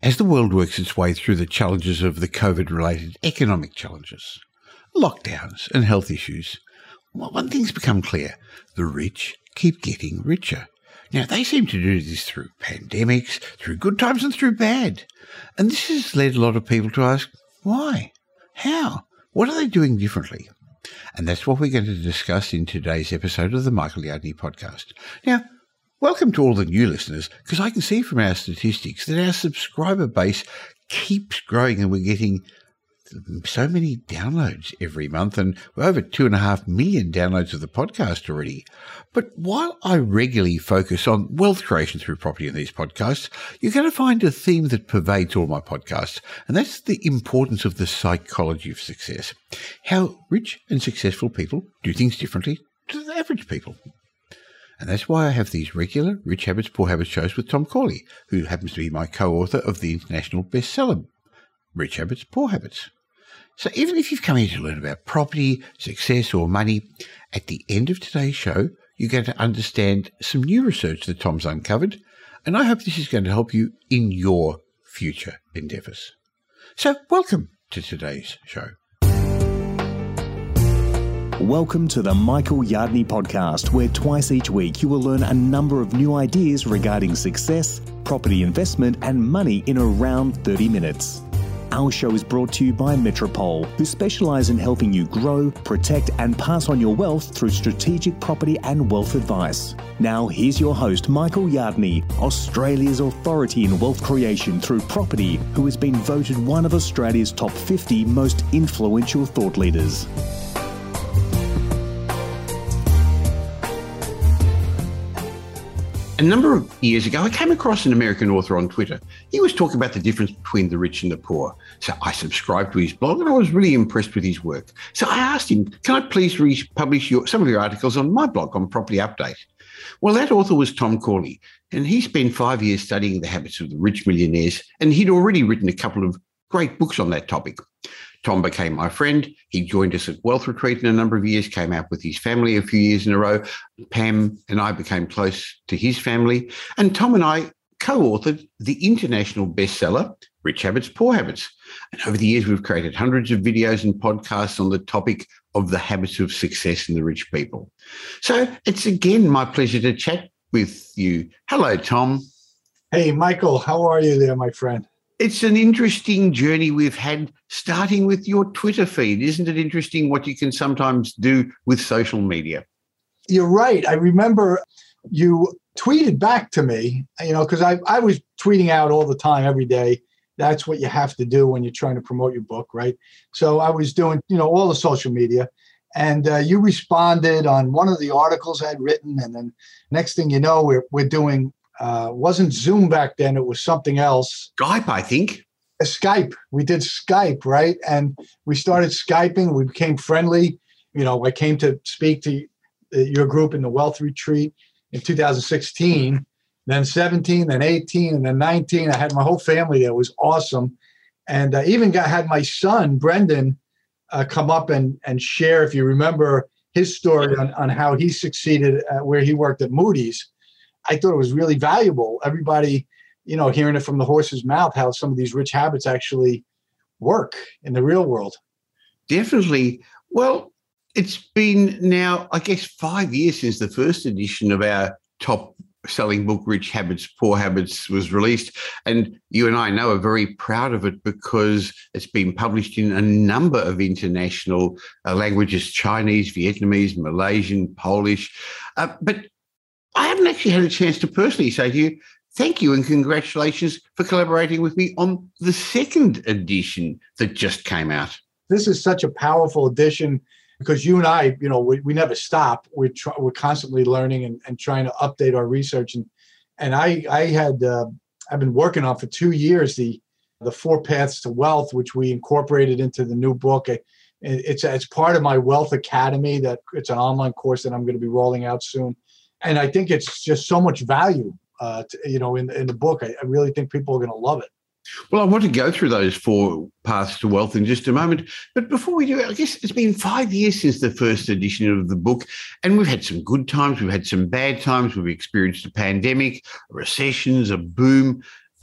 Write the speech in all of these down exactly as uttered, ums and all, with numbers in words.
As the world works its way through the challenges of the COVID-related economic challenges, lockdowns and health issues, well, one thing's become clear: the rich keep getting richer. Now, they seem to do this through pandemics, through good times and through bad. And this has led a lot of people to ask, why? How? What are they doing differently? And that's what we're going to discuss in today's episode of the Michael Yardney podcast. Now, welcome to all the new listeners, because I can see from our statistics that our subscriber base keeps growing and we're getting so many downloads every month, and we're over two and a half million downloads of the podcast already. But while I regularly focus on wealth creation through property in these podcasts, you're going to find a theme that pervades all my podcasts, and that's the importance of the psychology of success. How rich and successful people do things differently to the average people. And that's why I have these regular Rich Habits, Poor Habits shows with Tom Corley, who happens to be my co-author of the international bestseller, Rich Habits, Poor Habits. So even if you've come here to learn about property, success or money, at the end of today's show, you're going to understand some new research that Tom's uncovered, and I hope this is going to help you in your future endeavours. So welcome to today's show. Welcome to the Michael Yardney podcast, where twice each week you will learn a number of new ideas regarding success, property investment and money in around thirty minutes. Our show is brought to you by Metropole, who specialise in helping you grow, protect and pass on your wealth through strategic property and wealth advice. Now here's your host, Michael Yardney, Australia's authority in wealth creation through property, who has been voted one of Australia's top fifty most influential thought leaders. A number of years ago, I came across an American author on Twitter. He was talking about the difference between the rich and the poor. So I subscribed to his blog and I was really impressed with his work. So I asked him, can I please republish your, some of your articles on my blog on Property Update? Well, that author was Tom Corley, and he spent five years studying the habits of the rich millionaires, and he'd already written a couple of great books on that topic. Tom became my friend. He joined us at Wealth Retreat in a number of years, came out with his family a few years in a row. Pam and I became close to his family. And Tom and I co-authored the international bestseller, Rich Habits, Poor Habits. And over the years, we've created hundreds of videos and podcasts on the topic of the habits of success in the rich people. So it's again my pleasure to chat with you. Hello, Tom. Hey, Michael. How are you there, my friend? It's an interesting journey we've had, starting with your Twitter feed. Isn't it interesting what you can sometimes do with social media? You're right. I remember you tweeted back to me, you know, because I, I was tweeting out all the time, every day. That's what you have to do when you're trying to promote your book, right? So I was doing, you know, all the social media. And uh, you responded on one of the articles I'd written. And then next thing you know, we're we're doing Uh, wasn't Zoom back then. It was something else. Skype, I think. A Skype. We did Skype, right? And we started Skyping. We became friendly. You know, I came to speak to your group in the Wealth Retreat in two thousand sixteen, then seventeen, then eighteen, and then nineteen. I had my whole family there. It was awesome. And I even got had my son, Brendan, uh, come up and, and share, if you remember, his story on, on how he succeeded at where he worked at Moody's. I thought it was really valuable. Everybody, you know, hearing it from the horse's mouth, how some of these rich habits actually work in the real world. Definitely. Well, it's been now, I guess, five years since the first edition of our top selling book, Rich Habits, Poor Habits, was released. And you and I know are very proud of it because it's been published in a number of international uh, languages: Chinese, Vietnamese, Malaysian, Polish. Uh, but I haven't actually had a chance to personally say to you, thank you and congratulations for collaborating with me on the second edition that just came out. This is such a powerful edition because you and I, you know, we, we never stop. We're, try, we're constantly learning and, and trying to update our research. And and I I had, uh, I've been working on for two years the the Four Paths to Wealth, which we incorporated into the new book. It, it's, it's part of my Wealth Academy. That it's an online course that I'm going to be rolling out soon. And I think it's just so much value, uh, to, you know, in, in the book. I, I really think people are going to love it. Well, I want to go through those four paths to wealth in just a moment. But before we do, I guess it's been five years since the first edition of the book, and we've had some good times. We've had some bad times. We've experienced a pandemic, recessions, a boom.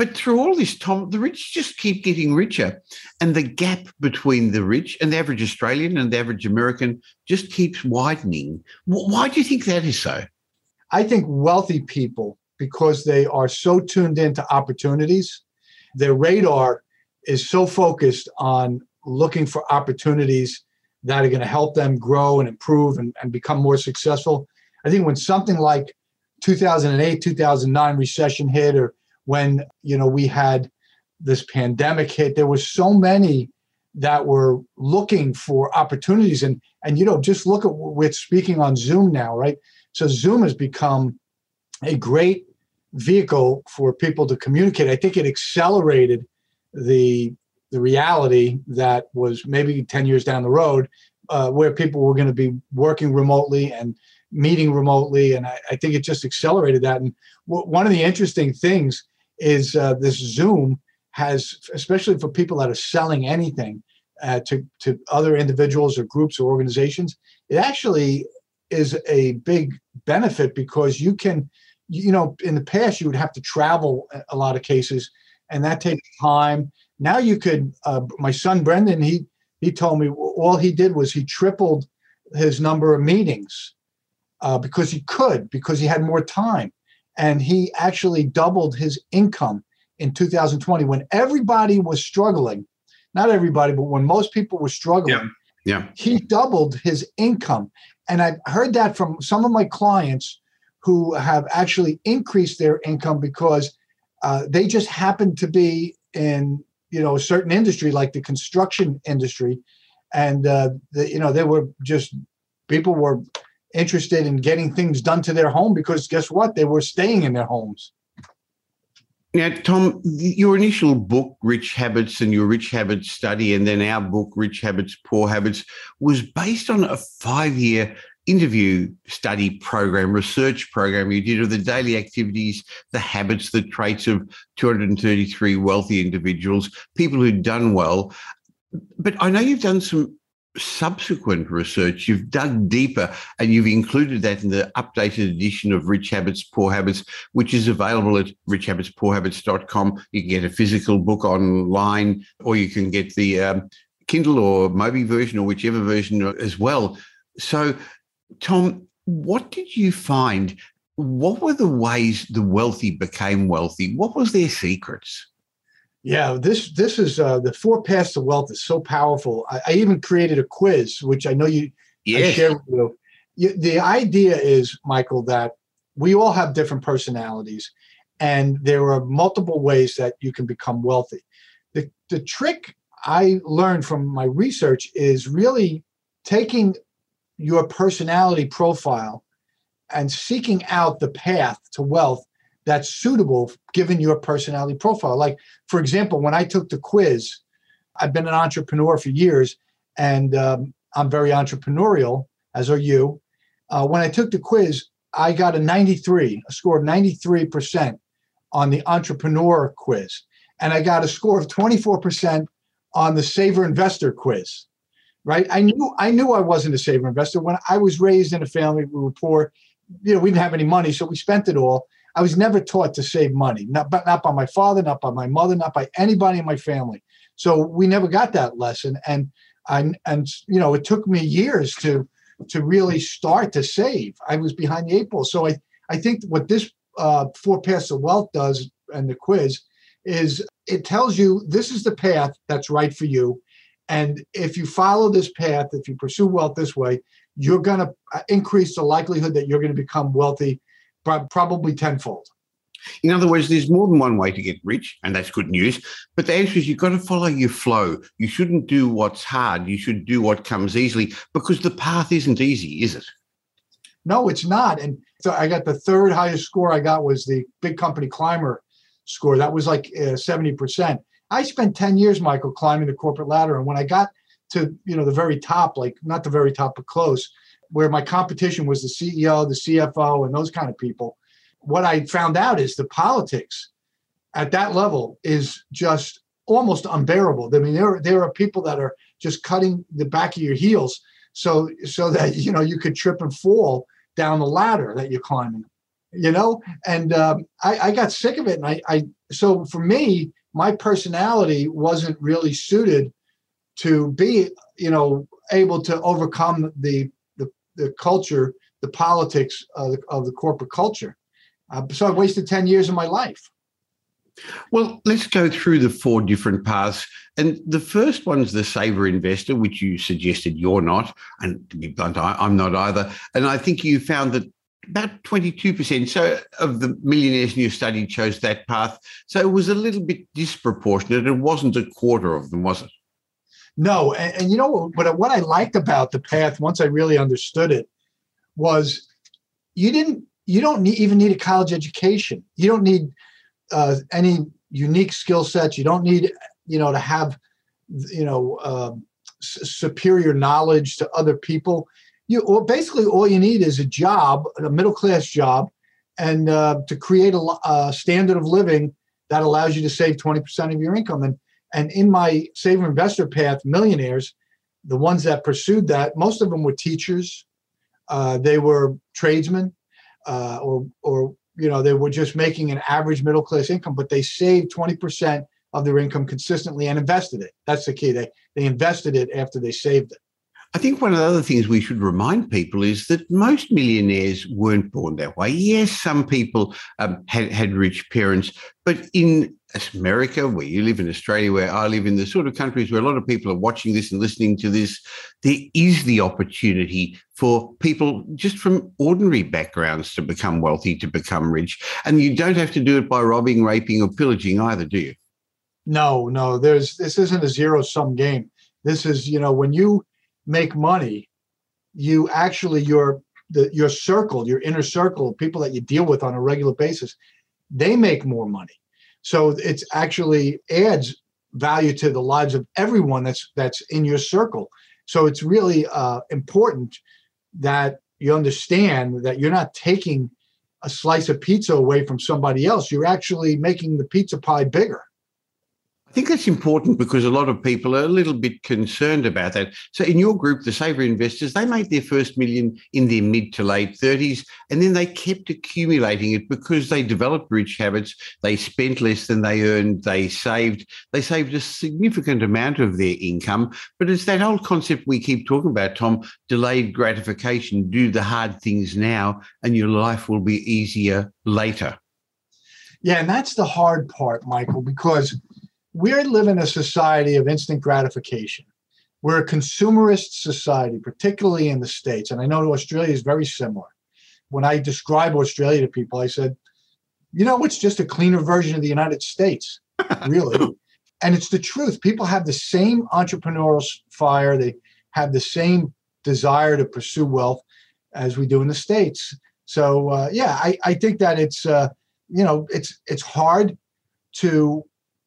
But through all this, Tom, the rich just keep getting richer, and the gap between the rich and the average Australian and the average American just keeps widening. Why do you think that is so? I think wealthy people, because they are so tuned into opportunities, their radar is so focused on looking for opportunities that are going to help them grow and improve and, and become more successful. I think when something like two thousand eight, two thousand nine recession hit, or when, you know, we had this pandemic hit, there were so many that were looking for opportunities. And, and you know, just look at, we're speaking on Zoom now, right? So Zoom has become a great vehicle for people to communicate. I think it accelerated the the reality that was maybe ten years down the road, uh, where people were going to be working remotely and meeting remotely. And I, I think it just accelerated that. And w- one of the interesting things is uh, this Zoom has, especially for people that are selling anything uh, to, to other individuals or groups or organizations, it actually is a big benefit, because you can, you know, in the past, you would have to travel a lot of cases, and that takes time. Now you could, uh, my son, Brendan, he, he told me all he did was he tripled his number of meetings uh, because he could, because he had more time. And he actually doubled his income in two thousand twenty when everybody was struggling. Not everybody, but when most people were struggling, yeah. Yeah. he doubled his income. And I've heard that from some of my clients who have actually increased their income because uh, they just happen to be in, you know, a certain industry like the construction industry. And, uh, the, you know, they were just, people were interested in getting things done to their home because guess what? They were staying in their homes. Now, Tom, your initial book, Rich Habits, and your Rich Habits study, and then our book, Rich Habits, Poor Habits, was based on a five-year interview study program, research program you did of the daily activities, the habits, the traits of two hundred thirty-three wealthy individuals, people who'd done well. But I know you've done some subsequent research. You've dug deeper, and you've included that in the updated edition of Rich Habits, Poor Habits, which is available at rich habits poor habits dot com. You can get a physical book online, or you can get the um, Kindle or Mobi version, or whichever version as well. So, Tom, what did you find? What were the ways the wealthy became wealthy? What was their secrets? Yeah, this this is uh, the four paths to wealth is so powerful. I, I even created a quiz, which I know you yes. I shared with you. you. The idea is, Michael, that we all have different personalities, and there are multiple ways that you can become wealthy. The the trick I learned from my research is really taking your personality profile and seeking out the path to wealth that's suitable given your personality profile. Like, for example, when I took the quiz, I've been an entrepreneur for years, and um, I'm very entrepreneurial, as are you. Uh, when I took the quiz, I got a ninety-three, a score of ninety-three percent on the entrepreneur quiz. And I got a score of twenty-four percent on the Saver Investor quiz, right? I knew I knew I wasn't a saver investor. When I was raised in a family, we were poor. You know, we didn't have any money, so we spent it all. I was never taught to save money, not, not by my father, not by my mother, not by anybody in my family. So we never got that lesson. And I, and you know, it took me years to to really start to save. I was behind the eight ball. So I, I think what this uh, Four Paths to Wealth does, and the quiz, is it tells you this is the path that's right for you. And if you follow this path, if you pursue wealth this way, you're going to increase the likelihood that you're going to become wealthy probably tenfold. In other words, there's more than one way to get rich, and that's good news. But the answer is you've got to follow your flow. You shouldn't do what's hard. You should do what comes easily, because the path isn't easy, is it? No, it's not. And so I got the third highest score I got was the big company climber score. That was like uh, seventy percent. I spent ten years, Michael, climbing the corporate ladder. And when I got to, you know, the very top, like not the very top, but close, where my competition was the C E O, the C F O, and those kind of people, what I found out is the politics at that level is just almost unbearable. I mean, there, there are people that are just cutting the back of your heels so, so that, you know, you could trip and fall down the ladder that you're climbing. you know, and um, I, I got sick of it. And I, I, so for me, my personality wasn't really suited to be, you know, able to overcome the, the, the culture, the politics of the, of the corporate culture. Uh, so I wasted ten years of my life. Well, let's go through the four different paths. And the first one's the saver investor, which you suggested you're not. And to be blunt, I, I'm not either. And I think you found that about twenty-two percent so of the millionaires in your study chose that path. So it was a little bit disproportionate. It wasn't a quarter of them, was it? No. And, and you know, what, what I liked about the path, once I really understood it, was you didn't, you don't need, even need a college education. You don't need uh, any unique skill sets. You don't need, you know, to have, you know, uh, s- superior knowledge to other people. You, well, basically all you need is a job, a middle-class job, and uh, to create a, a standard of living that allows you to save twenty percent of your income. And, and in my saver investor path, millionaires, the ones that pursued that, most of them were teachers. Uh, they were tradesmen, uh, or, or, you know, they were just making an average middle-class income, but they saved twenty percent of their income consistently and invested it. That's the key. They, they invested it after they saved it. I think one of the other things we should remind people is that most millionaires weren't born that way. Yes, some people um, had, had rich parents, but in America, where you live, in Australia, where I live, in the sort of countries where a lot of people are watching this and listening to this, there is the opportunity for people just from ordinary backgrounds to become wealthy, to become rich. And you don't have to do it by robbing, raping, or pillaging either, do you? No, no, there's, this isn't a zero-sum game. This is, you know, when you make money, you actually, your the your circle, your inner circle, people that you deal with on a regular basis, they make more money. So it's actually adds value to the lives of everyone that's that's in your circle. So it's really uh, important that you understand that you're not taking a slice of pizza away from somebody else. You're actually making the pizza pie bigger. I think that's important because a lot of people are a little bit concerned about that. So in your group, the saver investors, they made their first million in their mid to late thirties, and then they kept accumulating it because they developed rich habits. They spent less than they earned. They saved. They saved a significant amount of their income. But it's that old concept we keep talking about, Tom, delayed gratification. Do the hard things now and your life will be easier later. Yeah, and that's the hard part, Michael, because we live in a society of instant gratification. We're a consumerist society, particularly in the States. And I know Australia is very similar. When I describe Australia to people, I said, you know, it's just a cleaner version of the United States, really. And it's the truth. People have the same entrepreneurial fire. They have the same desire to pursue wealth as we do in the States. So, uh, yeah, I, I think that it's, uh, you know, it's it's hard to,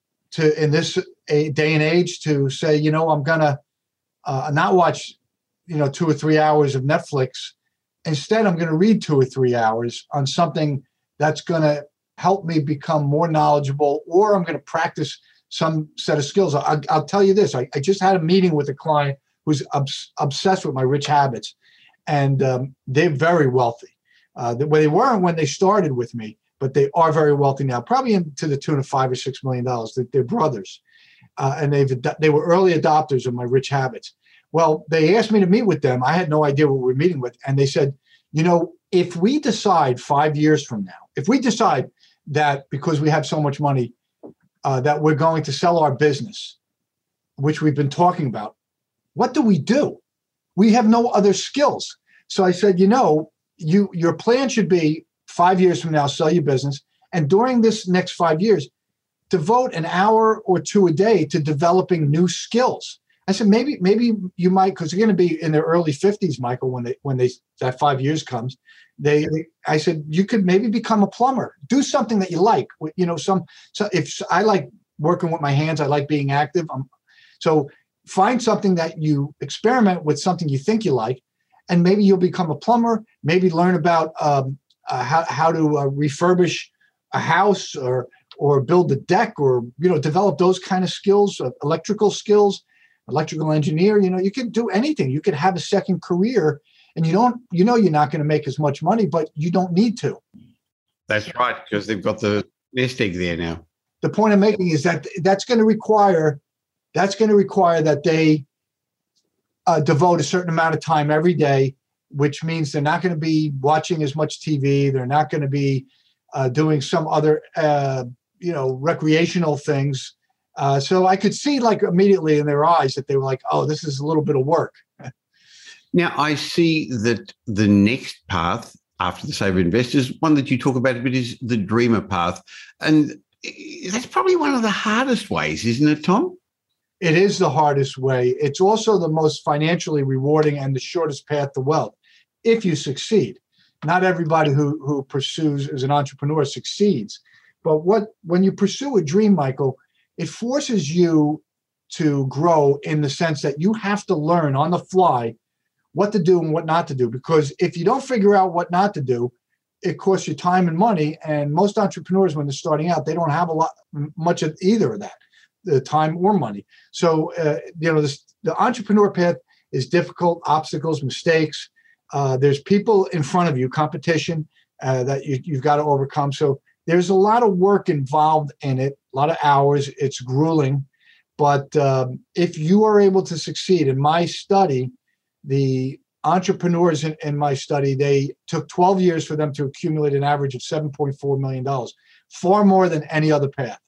to in this a day and age to say, you know, I'm going to uh, not watch, you know, two or three hours of Netflix. Instead, I'm going to read two or three hours on something that's going to help me become more knowledgeable, or I'm going to practice some set of skills. I'll, I'll tell you this. I, I just had a meeting with a client who's obs- obsessed with my rich habits, and um, they're very wealthy. Uh, they, well, they weren't when they started with me, but they are very wealthy now, probably in, to the tune of five or six million dollars. They're, they're brothers, uh, and they've they were early adopters of my rich habits. Well, they asked me to meet with them. I had no idea what we were meeting with, and they said, you know, if we decide five years from now, if we decide that because we have so much money uh, that we're going to sell our business, which we've been talking about, what do we do? We have no other skills. So I said, you know, you your plan should be five years from now, sell your business. And during this next five years, devote an hour or two a day to developing new skills. I said, maybe, maybe you might, because they're going to be in their early fifties, Michael, when they, when they, that five years comes, they, I said, you could maybe become a plumber, do something that you like. You know, some, so if I like working with my hands, I like being active. I'm, so find something that you experiment with, something you think you like, and maybe you'll become a plumber, maybe learn about, um, Uh, how how to uh, refurbish a house or or build a deck, or you know develop those kind of skills, uh, electrical skills, electrical engineer. You know you can do anything. You could have a second career, and you don't you know you're not going to make as much money, but you don't need to. That's right, because they've got the nest egg there now. The point I'm making is that that's going to require that's going to require that they uh, devote a certain amount of time every day, which means they're not going to be watching as much T V. They're not going to be uh, doing some other, uh, you know, recreational things. Uh, so I could see like immediately in their eyes that they were like, oh, this is a little bit of work. Now, I see that the next path after the Saver Investors, one that you talk about a bit, is the Dreamer path. And that's probably one of the hardest ways, isn't it, Tom? It is the hardest way. It's also the most financially rewarding and the shortest path to wealth if you succeed. Not everybody who, who pursues as an entrepreneur succeeds. But what when you pursue a dream, Michael, it forces you to grow in the sense that you have to learn on the fly what to do and what not to do. Because if you don't figure out what not to do, it costs you time and money. And most entrepreneurs, when they're starting out, they don't have a lot, much of either of that, the time or money. So, uh, you know, this, the entrepreneur path is difficult, obstacles, mistakes. Uh, there's people in front of you, competition uh, that you, you've got to overcome. So there's a lot of work involved in it, a lot of hours. It's grueling. But um, if you are able to succeed, in my study, the entrepreneurs in, in my study, they took twelve years for them to accumulate an average of seven point four million dollars, far more than any other path.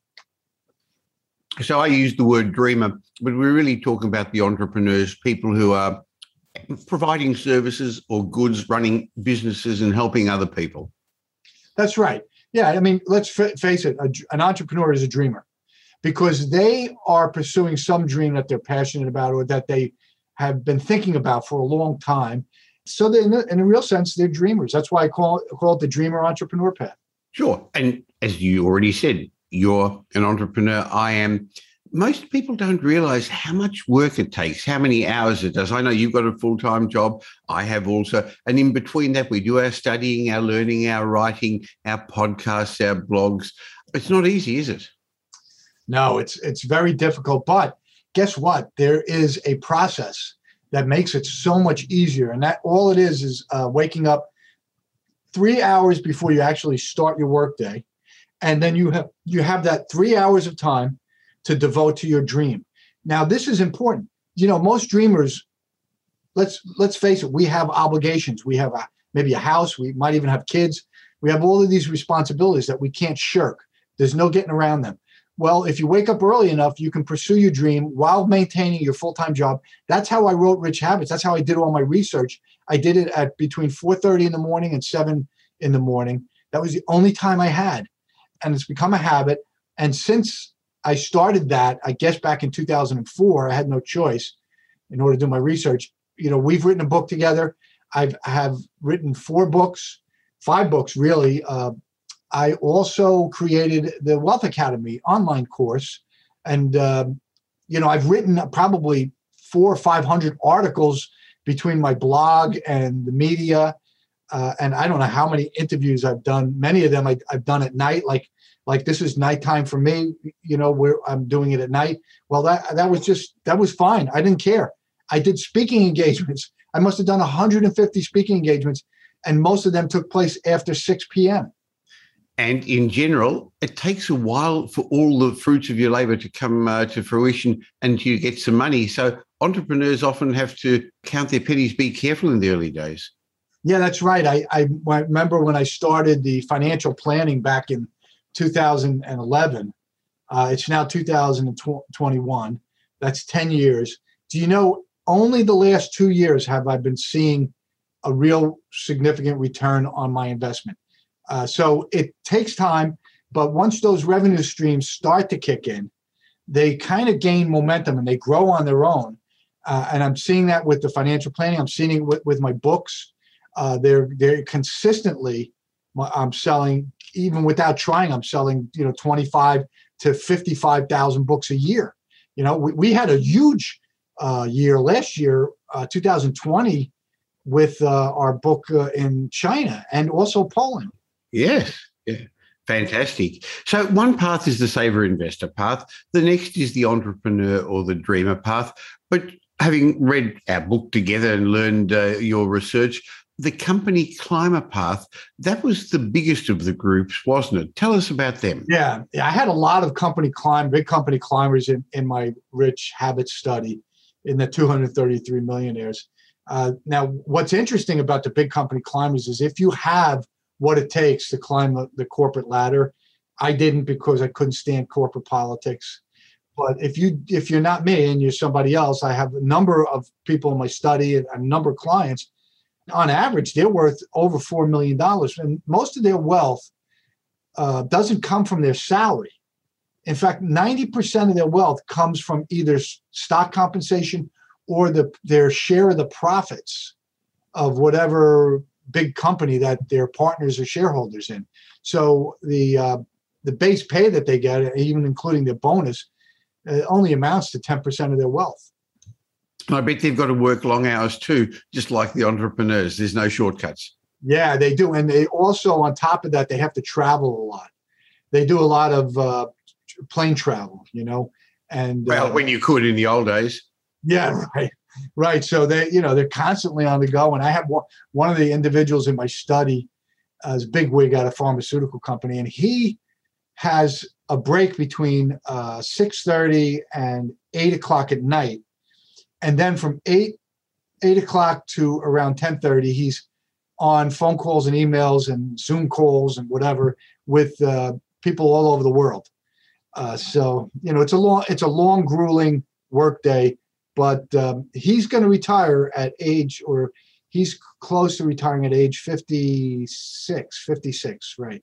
So I use the word dreamer, but we're really talking about the entrepreneurs, people who are providing services or goods, running businesses and helping other people. That's right. Yeah, I mean, let's f- face it, a, an entrepreneur is a dreamer because they are pursuing some dream that they're passionate about or that they have been thinking about for a long time. So in a, in a real sense, they're dreamers. That's why I call it, call it the dreamer entrepreneur path. Sure. And as you already said, you're an entrepreneur. I am. Most people don't realize how much work it takes, how many hours it does. I know you've got a full-time job. I have also. And in between that, we do our studying, our learning, our writing, our podcasts, our blogs. It's not easy, is it? No, it's it's very difficult. But guess what? There is a process that makes it so much easier. And that all it is is uh, waking up three hours before you actually start your workday. And then you have you have that three hours of time to devote to your dream. Now, this is important. You know, most dreamers, let's let's face it, we have obligations. We have a, maybe a house. We might even have kids. We have all of these responsibilities that we can't shirk. There's no getting around them. Well, if you wake up early enough, you can pursue your dream while maintaining your full-time job. That's how I wrote Rich Habits. That's how I did all my research. I did it at between four thirty in the morning and seven in the morning. That was the only time I had. And it's become a habit. And since I started that, I guess back in two thousand four, I had no choice in order to do my research. You know, we've written a book together. I've I have written four books, five books really. Uh, I also created the Wealth Academy online course. And, uh, you know, I've written probably four or five hundred articles between my blog and the media. Uh, and I don't know how many interviews I've done. Many of them I, I've done at night, like like this is nighttime for me, you know, where I'm doing it at night. Well, that that was just, that was fine. I didn't care. I did speaking engagements. I must have done one hundred fifty speaking engagements, and most of them took place after six p.m. And in general, it takes a while for all the fruits of your labor to come uh, to fruition and you get some money. So entrepreneurs often have to count their pennies, be careful in the early days. Yeah, that's right. I, I remember when I started the financial planning back in two thousand eleven. Uh, it's now two thousand twenty-one. That's ten years. Do you know, only the last two years have I been seeing a real significant return on my investment. Uh, so it takes time, but once those revenue streams start to kick in, they kind of gain momentum and they grow on their own. Uh, and I'm seeing that with the financial planning. I'm seeing it with, with my books. Uh, they're they're consistently, I'm selling, even without trying, I'm selling, you know, twenty-five to fifty-five thousand books a year. You know, we, we had a huge uh, year last year, uh, two thousand twenty, with uh, our book uh, in China and also Poland. Yes, yeah. Fantastic. So one path is the saver investor path. The next is the entrepreneur or the dreamer path. But having read our book together and learned uh, your research, the company Climber Path, that was the biggest of the groups, wasn't it? Tell us about them. Yeah, yeah. I had a lot of company climb, big company climbers in, in my rich habit study in the two hundred thirty-three millionaires. Uh, now, what's interesting about the big company climbers is if you have what it takes to climb the, the corporate ladder, I didn't because I couldn't stand corporate politics. But if you if you're not me and you're somebody else, I have a number of people in my study and a number of clients. On average, they're worth over four million dollars, and most of their wealth uh, doesn't come from their salary. In fact, ninety percent of their wealth comes from either stock compensation or the their share of the profits of whatever big company that their partners or shareholders in. So the uh, the base pay that they get, even including their bonus, uh, only amounts to ten percent of their wealth. I bet they've got to work long hours too, just like the entrepreneurs. There's no shortcuts. Yeah, they do. And they also, on top of that, they have to travel a lot. They do a lot of uh, plane travel, you know. And well, uh, when you could in the old days. Yeah, right. Right. So they, you know, they're constantly on the go. And I have one, one of the individuals in my study, uh, is a big wig at a pharmaceutical company, and he has a break between uh, six thirty and eight o'clock at night. And then from eight, eight o'clock to around ten thirty, he's on phone calls and emails and Zoom calls and whatever with uh, people all over the world. Uh, so, you know, it's a long, it's a long, grueling work day, but um, he's going to retire at age, or he's close to retiring at age fifty-six, fifty-six, right?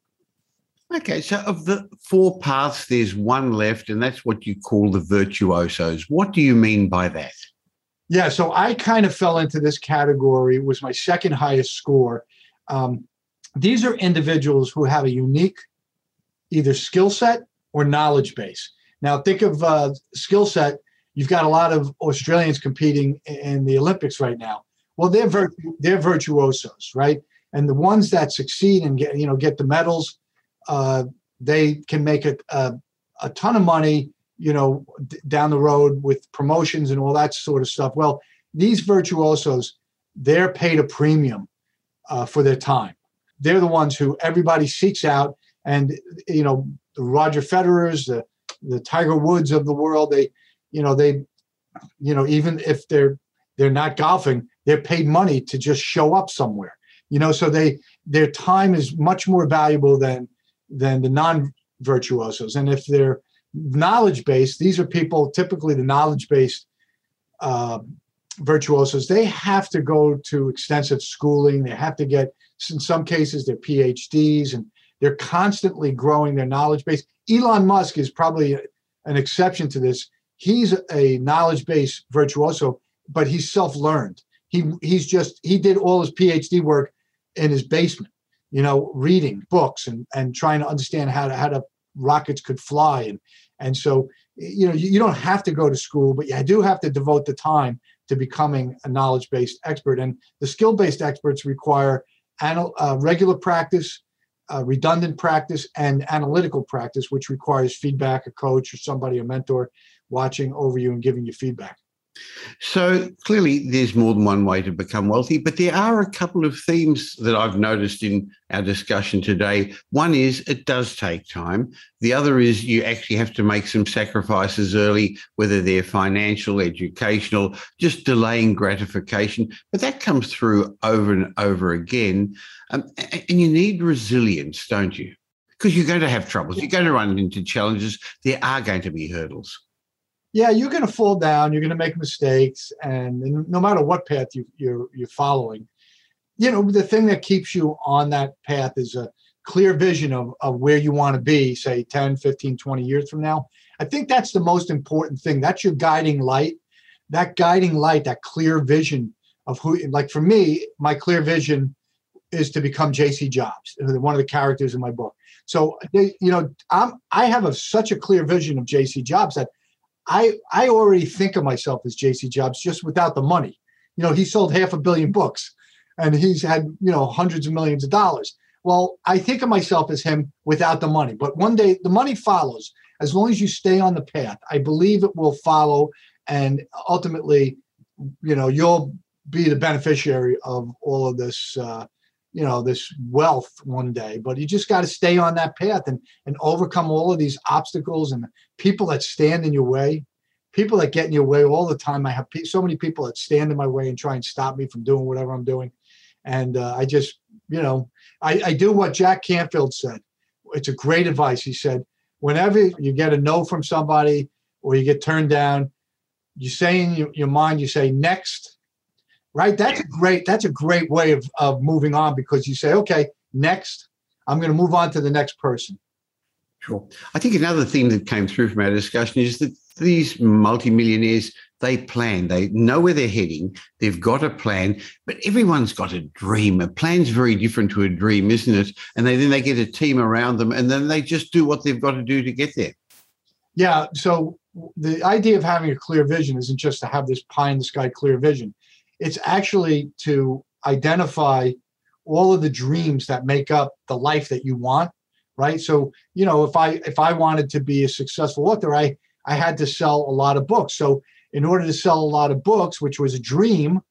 Okay, so of the four paths, there's one left, and that's what you call the virtuosos. What do you mean by that? Yeah, so I kind of fell into this category. It was my second highest score. Um, these are individuals who have a unique either skill set or knowledge base. Now, think of uh, skill set. You've got a lot of Australians competing in the Olympics right now. Well, they're virtu- they're virtuosos, right? And the ones that succeed and get you know get the medals, uh, they can make a, a a ton of money, you know, d- down the road with promotions and all that sort of stuff. Well, these virtuosos, they're paid a premium uh, for their time. They're the ones who everybody seeks out, and you know, the Roger Federers, the the Tiger Woods of the world, they, you know, they, you know, even if they're they're not golfing, they're paid money to just show up somewhere. You know, so they their time is much more valuable than than the non-virtuosos. And if they're knowledge-based, these are people, typically the knowledge-based uh, virtuosos, they have to go to extensive schooling. They have to get, in some cases, their P H Ds, and they're constantly growing their knowledge base. Elon Musk is probably an exception to this. He's a knowledge-based virtuoso, but he's self-learned. He he's just, he did all his P H D work in his basement, you know, reading books and, and trying to understand how to, how to rockets could fly. And, and so, you know, you, you don't have to go to school, but you do have to devote the time to becoming a knowledge-based expert. And the skill-based experts require anal, uh, regular practice, uh, redundant practice, and analytical practice, which requires feedback, a coach or somebody, a mentor, watching over you and giving you feedback. So clearly there's more than one way to become wealthy, but there are a couple of themes that I've noticed in our discussion today. One is it does take time. The other is you actually have to make some sacrifices early, whether they're financial, educational, just delaying gratification. But that comes through over and over again. Um, and you need resilience, don't you? Because you're going to have troubles. You're going to run into challenges. There are going to be hurdles. Yeah, you're going to fall down. You're going to make mistakes, and, and no matter what path you, you're you're following, you know, the thing that keeps you on that path is a clear vision of, of where you want to be, say ten, fifteen, twenty years from now. I think that's the most important thing. That's your guiding light. That guiding light, that clear vision of who, like for me, my clear vision is to become J C Jobs, one of the characters in my book. So, you know, I'm I have a, such a clear vision of J C Jobs that I, I already think of myself as J C Jobs just without the money. You know, he sold half a billion books and he's had, you know, hundreds of millions of dollars. Well, I think of myself as him without the money. But one day the money follows. As long as you stay on the path, I believe it will follow. And ultimately, you know, you'll be the beneficiary of all of this, uh, you know, this wealth one day. But you just got to stay on that path and, and overcome all of these obstacles and people that stand in your way, people that get in your way all the time. I have so many people that stand in my way and try and stop me from doing whatever I'm doing. And uh, I just, you know, I, I do what Jack Canfield said. It's a great advice. He said, whenever you get a no from somebody or you get turned down, you say in your, your mind, you say next, right? That's a great, that's a great way of, of moving on, because you say, okay, next, I'm going to move on to the next person. Sure. I think another theme that came through from our discussion is that these multimillionaires, they plan, they know where they're heading, they've got a plan, but everyone's got a dream. A plan's very different to a dream, isn't it? And they, then they get a team around them and then they just do what they've got to do to get there. Yeah. So the idea of having a clear vision isn't just to have this pie in the sky clear vision. It's actually to identify all of the dreams that make up the life that you want, right? So, you know, if I if I wanted to be a successful author, I I had to sell a lot of books. So in order to sell a lot of books, which was a dream,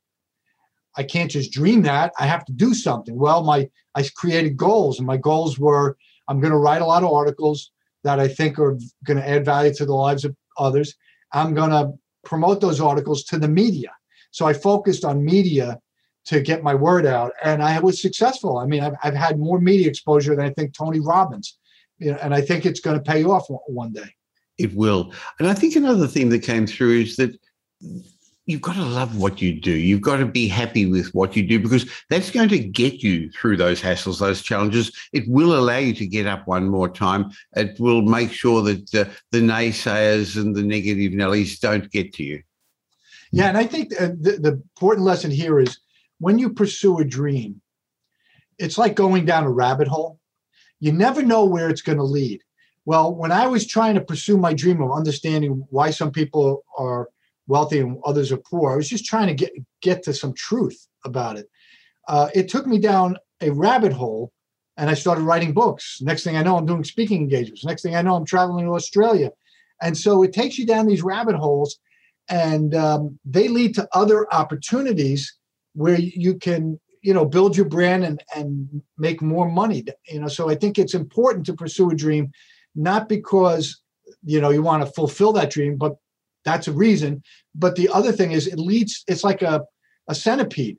I can't just dream that. I have to do something. Well, my I created goals, and my goals were, I'm going to write a lot of articles that I think are going to add value to the lives of others. I'm going to promote those articles to the media. So I focused on media to get my word out, and I was successful. I mean, I've, I've had more media exposure than I think Tony Robbins, you know, and I think it's going to pay off one day. It will. And I think another theme that came through is that you've got to love what you do. You've got to be happy with what you do, because that's going to get you through those hassles, those challenges. It will allow you to get up one more time. It will make sure that uh, the naysayers and the negative Nellies don't get to you. Yeah, and I think the, the important lesson here is when you pursue a dream, it's like going down a rabbit hole. You never know where it's going to lead. Well, when I was trying to pursue my dream of understanding why some people are wealthy and others are poor, I was just trying to get, get to some truth about it. Uh, it took me down a rabbit hole, and I started writing books. Next thing I know, I'm doing speaking engagements. Next thing I know, I'm traveling to Australia. And so it takes you down these rabbit holes, and um, they lead to other opportunities where you can, you know, build your brand and, and make more money. You know, so I think it's important to pursue a dream, not because, you know, you want to fulfill that dream, but that's a reason. But the other thing is it leads, it's like a, a centipede.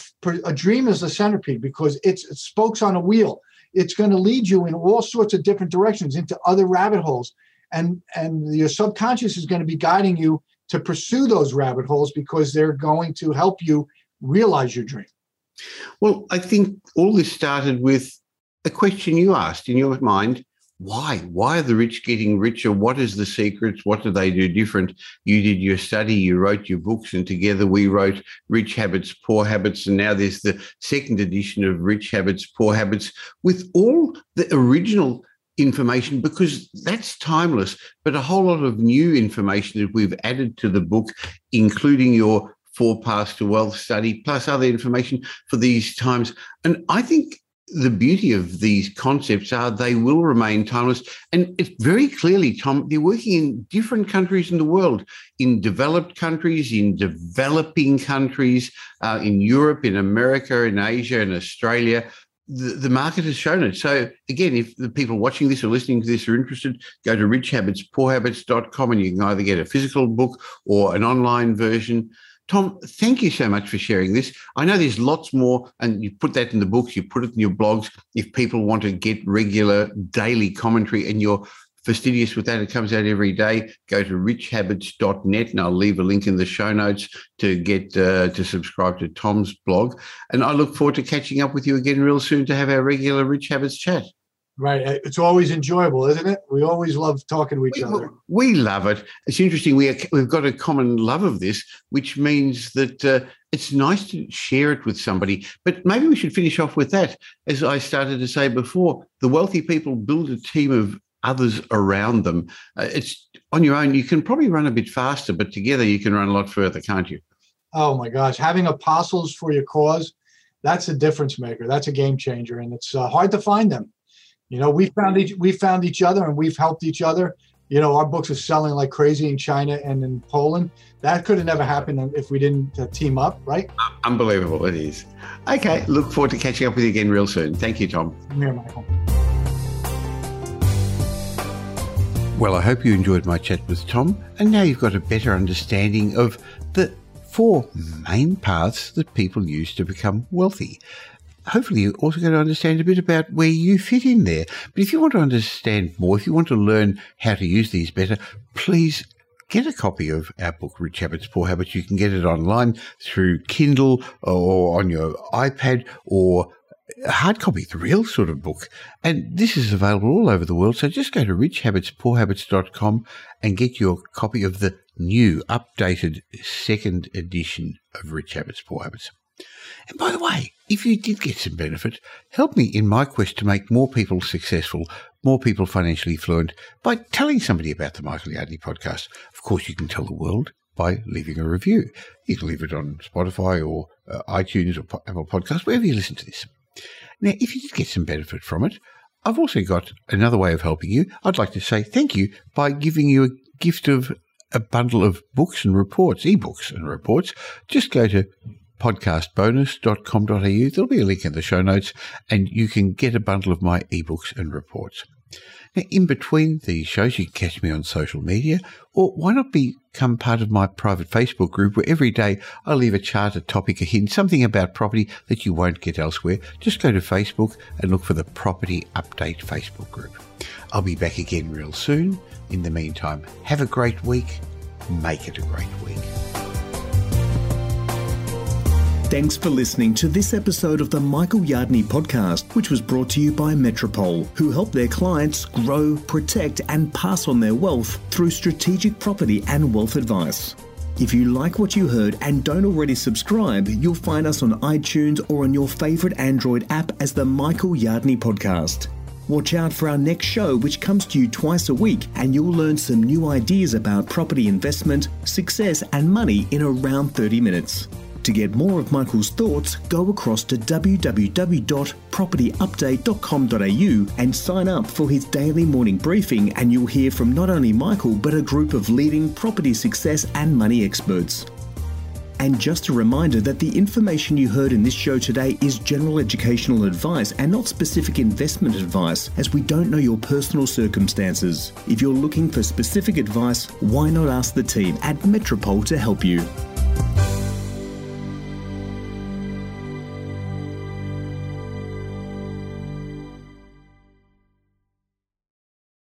A dream is a centipede because it's, it's spokes on a wheel. It's going to lead you in all sorts of different directions into other rabbit holes. And, and your subconscious is going to be guiding you to pursue those rabbit holes because they're going to help you realize your dream. Well, I think all this started with a question you asked in your mind. Why? Why are the rich getting richer? What is the secret? What do they do different? You did your study, you wrote your books, and together we wrote Rich Habits, Poor Habits, and now there's the second edition of Rich Habits, Poor Habits with all the original information, because that's timeless, but a whole lot of new information that we've added to the book, including your Four Paths to Wealth study, plus other information for these times. And I think the beauty of these concepts are they will remain timeless. And it's very clearly, Tom, they're working in different countries in the world, in developed countries, in developing countries, uh, in Europe, in America, in Asia, in Australia. The, the market has shown it. So again, if the people watching this or listening to this are interested, go to rich habits poor habits dot com and you can either get a physical book or an online version. Tom, thank you so much for sharing this. I know there's lots more, and you put that in the books, you put it in your blogs. If people want to get regular daily commentary and you're fastidious with that, it comes out every day, go to rich habits dot net, and I'll leave a link in the show notes to get uh, to subscribe to Tom's blog. And I look forward to catching up with you again real soon to have our regular Rich Habits chat. Right. It's always enjoyable, isn't it? We always love talking to each we, other. We love it. It's interesting. We are, we've got a common love of this, which means that uh, it's nice to share it with somebody. But maybe we should finish off with that. As I started to say before, the wealthy people build a team of others around them. Uh, it's on your own. You can probably run a bit faster, but together you can run a lot further, can't you? Oh, my gosh. Having apostles for your cause, that's a difference maker. That's a game changer. And it's uh, hard to find them. You know, we found each we found each other and we've helped each other You know, our books are selling like crazy in China and in Poland. That could have never happened if we didn't uh, team up, right? Unbelievable, it is. Okay, look forward to catching up with you again real soon. Thank you, Tom. Come here, Michael. Well, I hope you enjoyed my chat with Tom, and now you've got a better understanding of the four main paths that people use to become wealthy. Hopefully you're also going to understand a bit about where you fit in there. But if you want to understand more, if you want to learn how to use these better, please get a copy of our book, Rich Habits, Poor Habits. You can get it online through Kindle or on your iPad or a hard copy, the real sort of book. And this is available all over the world. So just go to rich habits poor habits dot com and get your copy of the new, updated second edition of Rich Habits, Poor Habits. And by the way, if you did get some benefit, help me in my quest to make more people successful, more people financially fluent, by telling somebody about the Michael Yardney podcast. Of course, you can tell the world by leaving a review. You can leave it on Spotify or uh, iTunes or Apple Podcasts, wherever you listen to this. Now, if you did get some benefit from it, I've also got another way of helping you. I'd like to say thank you by giving you a gift of a bundle of books and reports, ebooks and reports. Just go to podcast bonus dot com dot a u. There'll be a link in the show notes, and you can get a bundle of my ebooks and reports. Now, in between these shows, you can catch me on social media, or why not become part of my private Facebook group where every day I leave a chart, a topic, a hint, something about property that you won't get elsewhere. Just go to Facebook and look for the Property Update Facebook group. I'll be back again real soon. In the meantime, have a great week. Make it a great week. Thanks for listening to this episode of the Michael Yardney podcast, which was brought to you by Metropole, who help their clients grow, protect, and pass on their wealth through strategic property and wealth advice. If you like what you heard and don't already subscribe, you'll find us on iTunes or on your favourite Android app as the Michael Yardney podcast. Watch out for our next show, which comes to you twice a week, and you'll learn some new ideas about property investment, success, and money in around thirty minutes. To get more of Michael's thoughts, go across to w w w dot property update dot com dot a u and sign up for his daily morning briefing, and you'll hear from not only Michael, but a group of leading property success and money experts. And just a reminder that the information you heard in this show today is general educational advice and not specific investment advice, as we don't know your personal circumstances. If you're looking for specific advice, why not ask the team at Metropole to help you?